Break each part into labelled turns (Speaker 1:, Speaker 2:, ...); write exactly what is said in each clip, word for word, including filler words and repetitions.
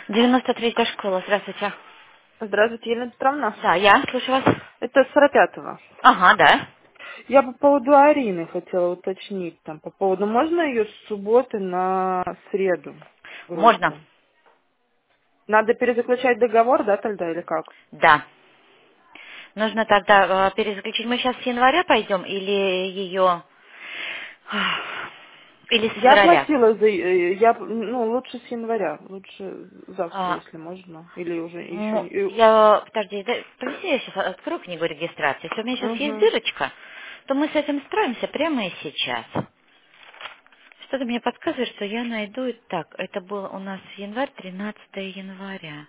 Speaker 1: девяносто третья школа, здравствуйте.
Speaker 2: Здравствуйте, Елена Петровна.
Speaker 1: Да, я слушаю вас.
Speaker 2: Это сорок пятого.
Speaker 1: Ага, да.
Speaker 2: Я по поводу Арины хотела уточнить там, по поводу, можно ее с субботы на среду
Speaker 1: Можно.
Speaker 2: группу? Надо перезаключать договор, да, тогда, или как?
Speaker 1: Да. Нужно тогда э, перезаключить. Мы сейчас с января пойдем или ее... Или с
Speaker 2: Я
Speaker 1: февраля?
Speaker 2: оплатила за, э, я, ну, лучше с января, лучше завтра,
Speaker 1: А,
Speaker 2: если можно, или уже еще
Speaker 1: м,
Speaker 2: не...
Speaker 1: я... Подожди, да, подожди, я сейчас открою книгу регистрации. Если у меня сейчас есть
Speaker 2: Угу.
Speaker 1: дырочка, то мы с этим справимся прямо и сейчас. Что-то мне подсказывает, что я найду и так. Это был у нас январь, тринадцатое января.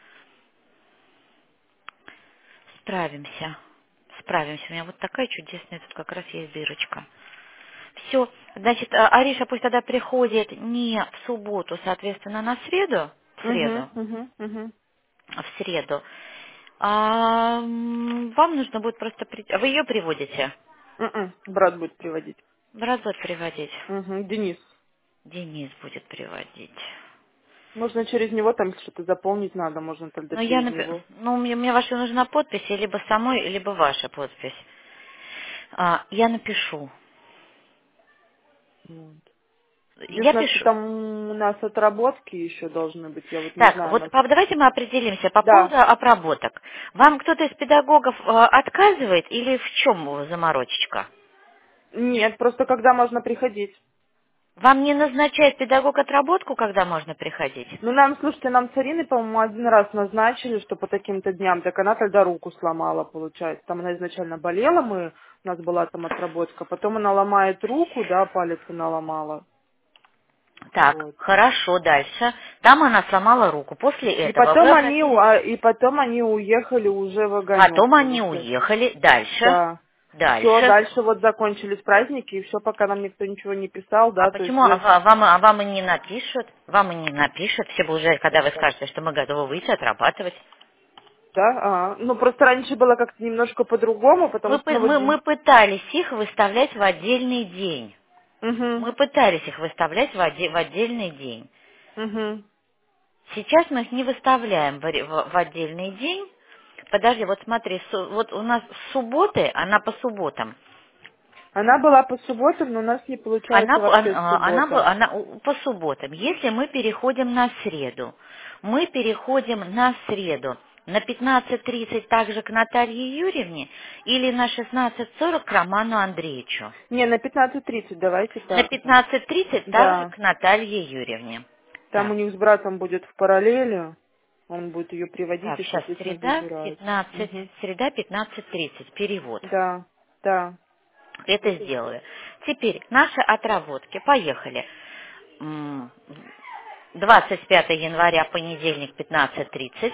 Speaker 1: Справимся. Справимся. У меня вот такая чудесная, тут как раз есть дырочка. Все. Значит, а, Ариша пусть тогда приходит не в субботу, соответственно, на среду. В
Speaker 2: Угу,
Speaker 1: среду.
Speaker 2: угу, угу.
Speaker 1: В среду. А, м, вам нужно будет просто... при- Вы ее приводите?
Speaker 2: Брат будет приводить.
Speaker 1: Брат будет приводить.
Speaker 2: Угу. Денис.
Speaker 1: Денис будет приводить.
Speaker 2: Можно через него там что-то заполнить надо, можно тогда
Speaker 1: Но я
Speaker 2: через
Speaker 1: напи-
Speaker 2: него.
Speaker 1: Ну, мне, мне ваша нужна подпись, и либо самой, либо ваша подпись. А, я напишу.
Speaker 2: Вот.
Speaker 1: Я
Speaker 2: Единственное, что
Speaker 1: пишу.
Speaker 2: там у нас отработки еще должны быть, я вот не
Speaker 1: Так,
Speaker 2: знаю, у
Speaker 1: вот
Speaker 2: нас...
Speaker 1: по- давайте мы определимся по
Speaker 2: Да,
Speaker 1: поводу обработок. Вам кто-то из педагогов э, отказывает или в чем заморочечка?
Speaker 2: нет, просто когда можно приходить.
Speaker 1: Вам не назначает педагог отработку, когда можно приходить?
Speaker 2: Ну, нам, слушайте, нам с Ариной, по-моему, один раз назначили, что по таким-то дням, так она тогда руку сломала, получается. Там она изначально болела, мы, у нас была там отработка, потом она ломает руку, да, палец она ломала,
Speaker 1: Так,
Speaker 2: вот.
Speaker 1: хорошо, дальше. Там она сломала руку. После
Speaker 2: И
Speaker 1: этого вы
Speaker 2: потом они, у-
Speaker 1: обратились.
Speaker 2: а, и потом они уехали уже в огонек,
Speaker 1: Потом они
Speaker 2: получается.
Speaker 1: уехали. Дальше.
Speaker 2: Да. Все,
Speaker 1: Дальше.
Speaker 2: дальше вот закончились праздники, и все, пока нам никто ничего не писал,
Speaker 1: А
Speaker 2: да, то есть
Speaker 1: почему а
Speaker 2: вы...
Speaker 1: ва- вам, а вам и не напишут? Вам и не напишут. Все бы уже, когда вы скажете, что мы готовы выйти, отрабатывать.
Speaker 2: Да, ага. Ну, просто раньше было как-то немножко по-другому, потому
Speaker 1: Мы,
Speaker 2: что, ну,
Speaker 1: пы-
Speaker 2: вот...
Speaker 1: мы, мы пытались их выставлять в отдельный день.
Speaker 2: Угу,
Speaker 1: Мы пытались их выставлять в, оде- в отдельный день.
Speaker 2: угу.
Speaker 1: Сейчас мы их не выставляем в, ре- в- в отдельный день. Подожди, вот смотри, су- вот у нас с субботы, она по субботам.
Speaker 2: Она была по субботам, но у нас не
Speaker 1: Она,
Speaker 2: получается
Speaker 1: по-
Speaker 2: вообще
Speaker 1: она, она, бы-
Speaker 2: суббота.
Speaker 1: она у- по субботам. Если мы переходим на среду, мы переходим на среду на пятнадцать тридцать также к Наталье Юрьевне или на шестнадцать сорок к Роману Андреевичу.
Speaker 2: Не, на пятнадцать тридцать давайте
Speaker 1: На
Speaker 2: так же.
Speaker 1: пятнадцать тридцать также
Speaker 2: Да.
Speaker 1: к Наталье Юрьевне.
Speaker 2: Там у
Speaker 1: Так,
Speaker 2: них с братом будет в параллели. Он будет ее приводить
Speaker 1: так,
Speaker 2: и,
Speaker 1: сейчас
Speaker 2: соответственно,
Speaker 1: среда,
Speaker 2: забирать.
Speaker 1: пятнадцать,
Speaker 2: Угу.
Speaker 1: среда пятнадцать тридцать, перевод.
Speaker 2: Да, да.
Speaker 1: Это сделаю. Теперь наши отработки. Поехали. М, двадцать пятое января, понедельник, пятнадцать тридцать.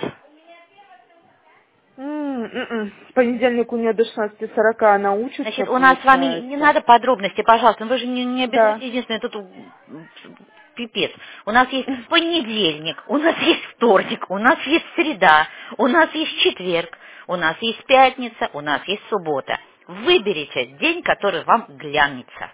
Speaker 2: М, м-м. В понедельник у нее до шестнадцати сорока она учится,
Speaker 1: Значит, у нас с вами не
Speaker 2: получается.
Speaker 1: надо подробности, пожалуйста, вы же не, не
Speaker 2: Да.
Speaker 1: обязуйте, единственное, тут м, пипец. У нас есть понедельник, у нас есть вторник, у нас есть среда, у нас есть четверг, у нас есть пятница, у нас есть суббота. Выберите день, который вам глянется.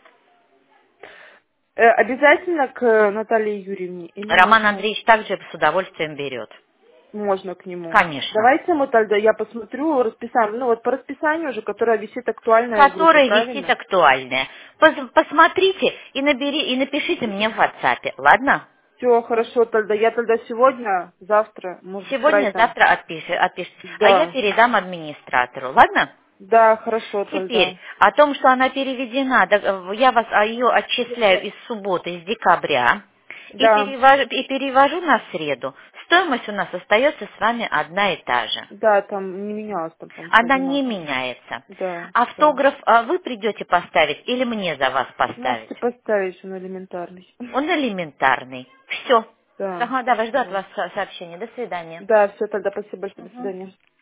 Speaker 2: Э, обязательно к э, Наталье Юрьевне или
Speaker 1: Роман
Speaker 2: можно
Speaker 1: Андреевич также с удовольствием берет.
Speaker 2: можно к нему?
Speaker 1: Конечно.
Speaker 2: Давайте мы тогда, я посмотрю расписание, ну вот по расписанию уже, которое висит актуальная в группе,
Speaker 1: Которая висит
Speaker 2: правильно?
Speaker 1: актуальная. Пос- Посмотрите и, набери, и напишите мне в WhatsApp, ладно?
Speaker 2: Все, хорошо, тогда я тогда сегодня, завтра, может, с край
Speaker 1: Сегодня,
Speaker 2: там.
Speaker 1: завтра отпиши, отпишите. А я
Speaker 2: Да,
Speaker 1: передам администратору, ладно?
Speaker 2: да, хорошо
Speaker 1: Теперь,
Speaker 2: тогда.
Speaker 1: о том, что она переведена, да, э, я вас а, ее отчисляю из субботы, из декабря, и
Speaker 2: Да,
Speaker 1: перевожу, и перевожу на среду. Стоимость у нас остается с вами одна и та же.
Speaker 2: да, там не менялось, там, по-моему, все
Speaker 1: Она не
Speaker 2: одинаково.
Speaker 1: меняется.
Speaker 2: Да, да.
Speaker 1: Автограф а, вы придете поставить или мне за вас поставить?
Speaker 2: Можете поставить, он элементарный.
Speaker 1: Он элементарный. Все.
Speaker 2: Да,
Speaker 1: Ага, давай, жду от
Speaker 2: вот.
Speaker 1: вас со- сообщения. До свидания.
Speaker 2: Да, все, тогда спасибо большое, до
Speaker 1: Мгм.
Speaker 2: свидания.